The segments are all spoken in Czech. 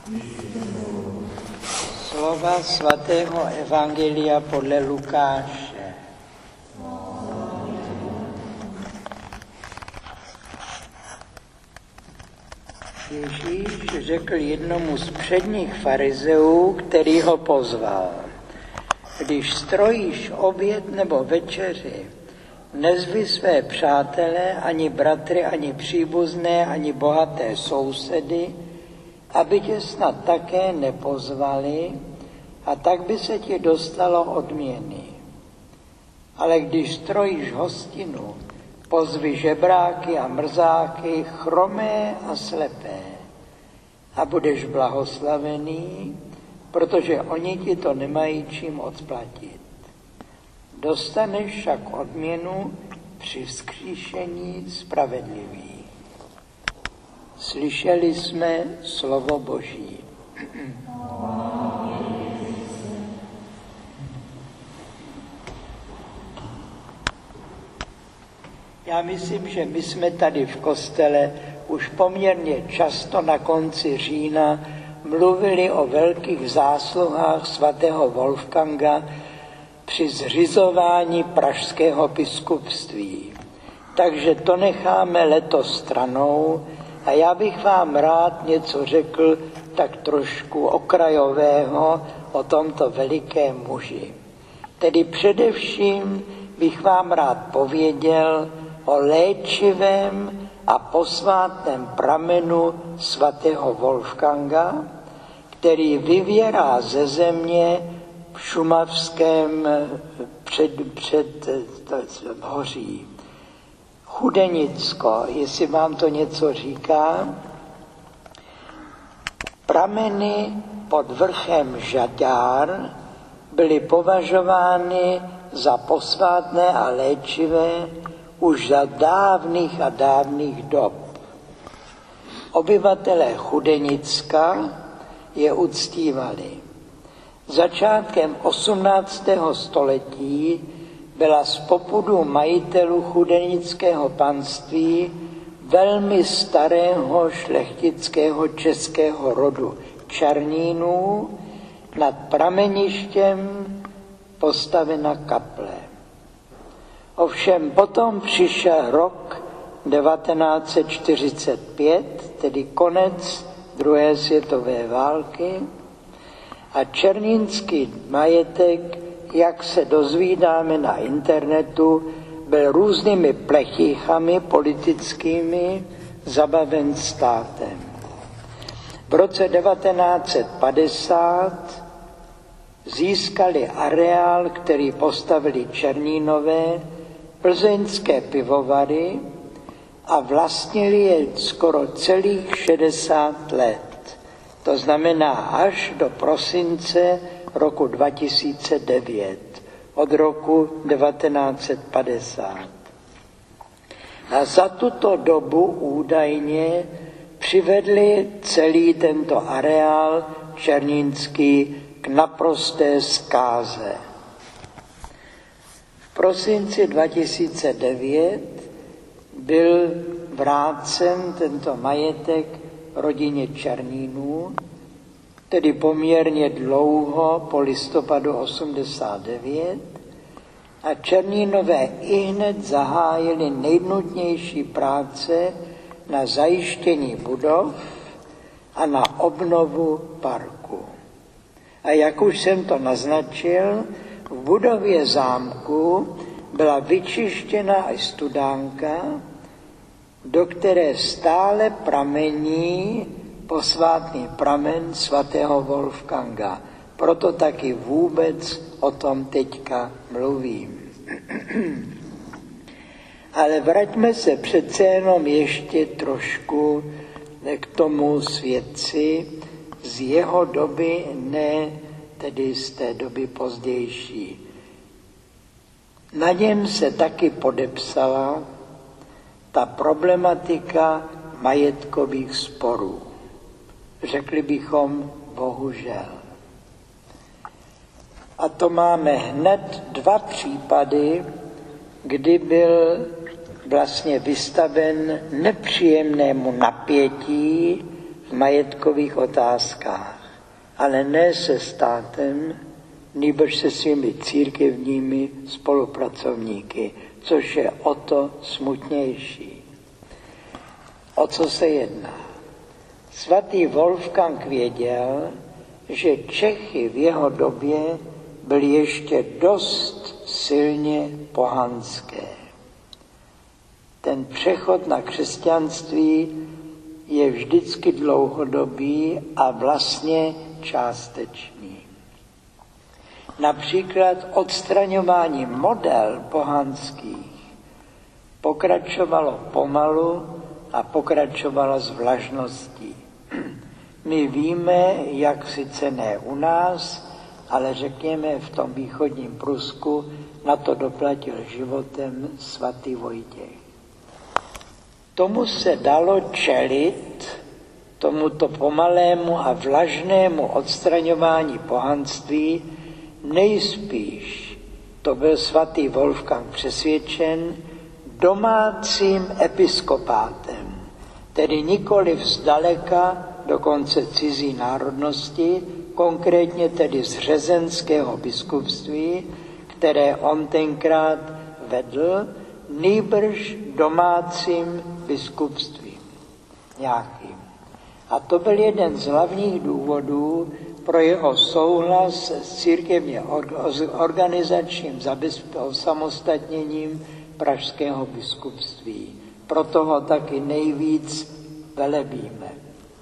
Slova svatého Evangelia podle Lukáše. Ježíš řekl jednomu z předních farizeů, který ho pozval: když strojíš oběd nebo večeři, nezvi své přátele, ani bratry, ani příbuzné, ani bohaté sousedy, aby tě snad také nepozvali, a tak by se ti dostalo odměny. Ale když strojíš hostinu, pozvi žebráky a mrzáky, chromé a slepé, a budeš blahoslavený, protože oni ti to nemají čím odplatit. Dostaneš však odměnu při vzkříšení spravedlivých. Slyšeli jsme slovo Boží. Já myslím, že my jsme tady v kostele už poměrně často na konci října mluvili o velkých zásluhách svatého Wolfganga při zřizování pražského biskupství. Takže to necháme letos stranou a já bych vám rád něco řekl tak trošku okrajového o tomto velikém muži. Tedy především bych vám rád pověděl o léčivém a posvátném pramenu svatého Wolfganga, který vyvěrá ze země v šumavském předhoří. Chudenicko, jestli vám to něco říká. Prameny pod vrchem Žaďár byly považovány za posvátné a léčivé už za dávných a dávných dob. Obyvatelé Chudenicka je uctívali. Začátkem 18. století byla z popudu majitelů chudenického panství velmi starého šlechtického českého rodu Černínů nad prameništěm postavena kaple. Ovšem potom přišel rok 1945, tedy konec druhé světové války, a černínský majetek, jak se dozvídáme na internetu, byl různými plechýchami politickými zabaven státem. V roce 1950 získali areál, který postavili Černínové, plzeňské pivovary a vlastnili je skoro celých 60 let. To znamená až do prosince roku 2009, od roku 1950. A za tuto dobu údajně přivedli celý tento areál černínský k naprosté zkáze. V prosinci 2009 byl vrácen tento majetek rodině Černínů, tedy poměrně dlouho po listopadu 89, a Černínové ihned zahájili nejnutnější práce na zajištění budov a na obnovu parku. A jak už jsem to naznačil, v budově zámku byla vyčištěna i studánka, do které stále pramení posvátný pramen svatého Wolfganga. Proto taky vůbec o tom teďka mluvím. Ale vraťme se přece jenom ještě trošku k tomu svědci z jeho doby, ne tedy z té doby pozdější. Na něm se taky podepsala ta problematika majetkových sporů. Řekli bychom bohužel. A to máme hned 2 případy, kdy byl vlastně vystaven nepříjemnému napětí v majetkových otázkách, ale ne se státem, nýbrž se svými církevními spolupracovníky, což je o to smutnější. O co se jedná? Svatý Wolfgang věděl, že Čechy v jeho době byly ještě dost silně pohanské. Ten přechod na křesťanství je vždycky dlouhodobý a vlastně částečný. Například odstraňování model pohanských pokračovalo pomalu a pokračovalo s vlažností. My víme, jak sice ne u nás, ale řekněme v tom východním Prusku na to doplatil životem svatý Vojtěch. Tomu se dalo čelit, tomuto pomalému a vlažnému odstraňování pohanství, nejspíš, to byl svatý Wolfgang přesvědčen, domácím episkopátem, tedy nikoli zdaleka, dokonce cizí národnosti, konkrétně tedy z řezenského biskupství, které on tenkrát vedl, nýbrž domácím biskupstvím nějakým. A to byl jeden z hlavních důvodů pro jeho souhlas s církevně organizačním osamostatněním pražského biskupství. Proto ho taky nejvíc velebíme.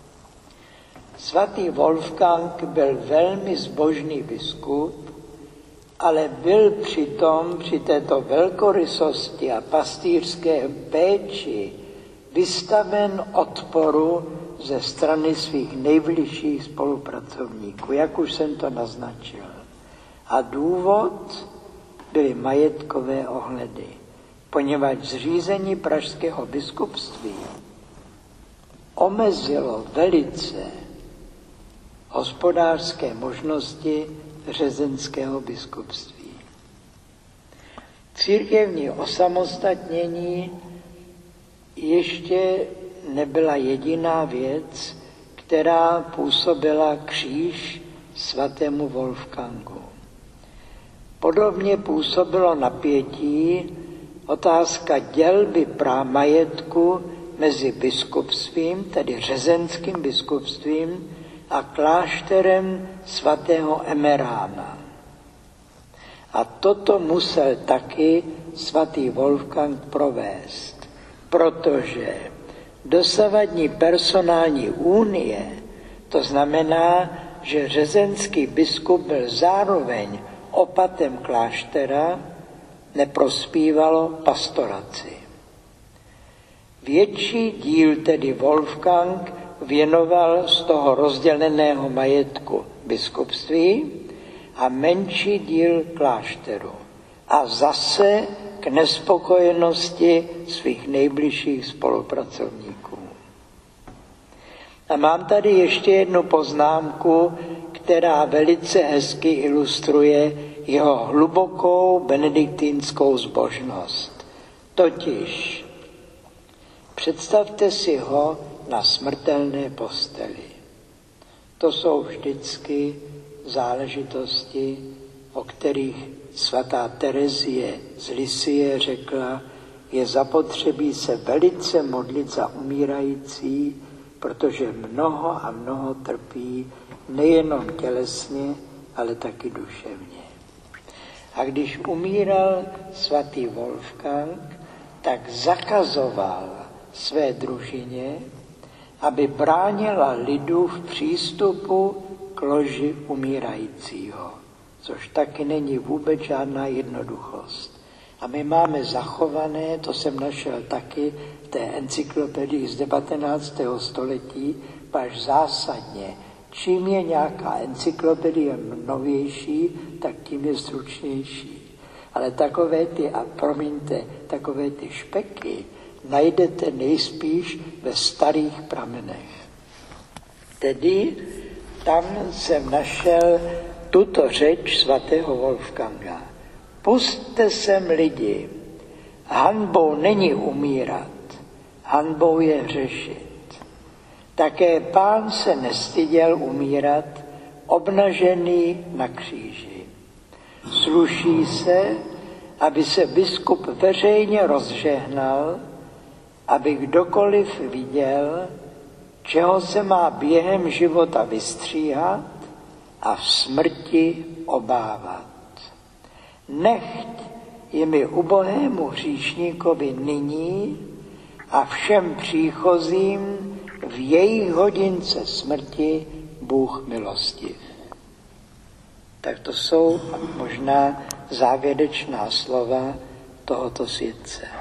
Svatý Wolfgang byl velmi zbožný biskup, ale byl přitom při této velkorysosti a pastýřské péči vystaven odporu ze strany svých nejbližších spolupracovníků, jak už jsem to naznačil. A důvod byly majetkové ohledy, poněvadž zřízení pražského biskupství omezilo velice hospodářské možnosti řezenského biskupství. Církevní osamostatnění ještě nebyla jediná věc, která působila kříž svatému Wolfgangu. Podobně působilo napětí otázka dělby majetku mezi biskupstvím, tedy řezenským biskupstvím, a klášterem svatého Emerána. A toto musel taky svatý Wolfgang provést, protože dosavadní personální unie, to znamená, že řezenský biskup byl zároveň opatem kláštera, neprospívalo pastoraci. Větší díl tedy Wolfgang věnoval z toho rozděleného majetku biskupství a menší díl klášteru. A zase k nespokojenosti svých nejbližších spolupracovníků. A mám tady ještě jednu poznámku, která velice hezky ilustruje jeho hlubokou benediktínskou zbožnost. Totiž představte si ho na smrtelné posteli. To jsou vždycky záležitosti, o kterých svatá Terezie z Lisie řekla, je zapotřebí se velice modlit za umírající, protože mnoho a mnoho trpí nejenom tělesně, ale taky duševně. A když umíral svatý Wolfgang, tak zakazoval své družině, aby bránila lidu v přístupu k loži umírajícího, což taky není vůbec žádná jednoduchost. A my máme zachované, to jsem našel taky v té encyklopedii z 19. století, až zásadně. Čím je nějaká encyklopedie novější, tak tím je stručnější. Ale takové ty špeky najdete nejspíš ve starých pramenech. Tedy tam jsem našel tuto řeč svatého Wolfganga. Pusťte sem lidi, hanbou není umírat, hanbou je hřešit. Také Pán se nestyděl umírat obnažený na kříži. Sluší se, aby se biskup veřejně rozžehnal, aby kdokoliv viděl, čeho se má během života vystříhat a v smrti obávat. Nechť je mi ubohému hříšníkovi nyní a všem příchozím v jejich hodince smrti Bůh milostiv. Tak to jsou možná závěrečná slova tohoto světce.